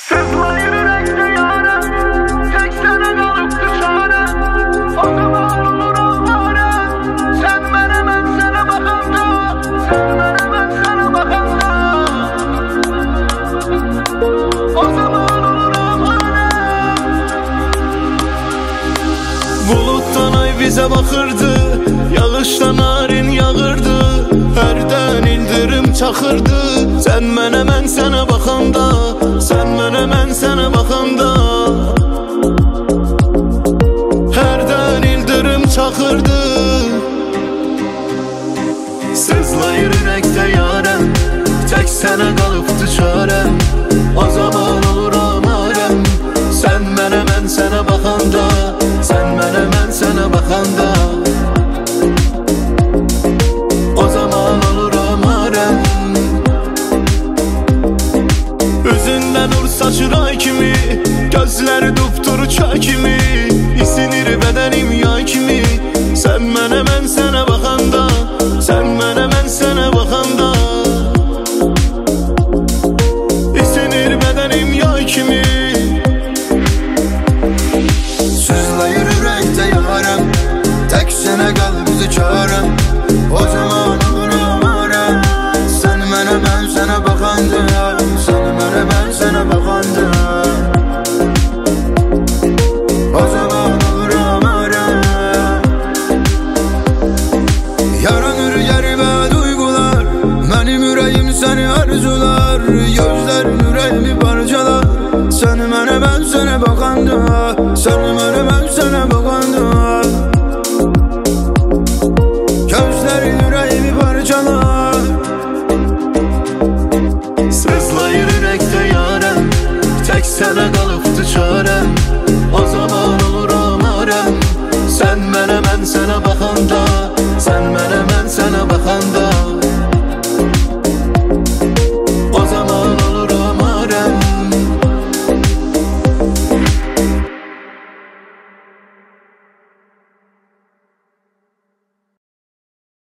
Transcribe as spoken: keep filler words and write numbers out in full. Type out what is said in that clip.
Sızlayır yürekte yâre, tek sana kalıptı çare. O zaman olur ağare. Sen bana ben sana bakanda, sen bana ben sana bakanda. O zaman olur ağare. Buluttan ay bize bakırdı, yağıştan narin yağırdı. Herden ildirim çakırdı. Sen mənə mən sənə baxanda, sen mənə mən sənə baxanda. Herden ildirim çakırdı. Sızlayır yürekte yarem, tek sənə qalıbdı çarem. O zaman olur amarem. Sen mənə mən sənə baxanda, sen mənə mən sənə baxanda. O zaman olur amarem. Üzünden nur saçır ay kimi, gözleri dupduru çay kimi. İsinir bedenim yay kimi. Sen mənə mən sənə baxanda, sen mənə mən sənə baxanda. İsinir bedenim yay kimi. Sızlayır yürekte yarem, tek sene kalbimizi çarem. O zaman olur amarem. Sen mənə mən sənə baxanda, sen mənə mən sənə baxanda. O zaman olur amarem. Yaranır yerime duygular, benim yüreğim seni arzular. Gözlerin yüreğimi parçalar. Sen mənə mən sənə baxanda, sen mənə mən sənə baxanda. Gözlerin yüreğimi parçalar. Sızlayır yürekte yarem, tek sənə qalıbdı çarem. O zaman olur amarem. Sen mənə mən sənə baxanda,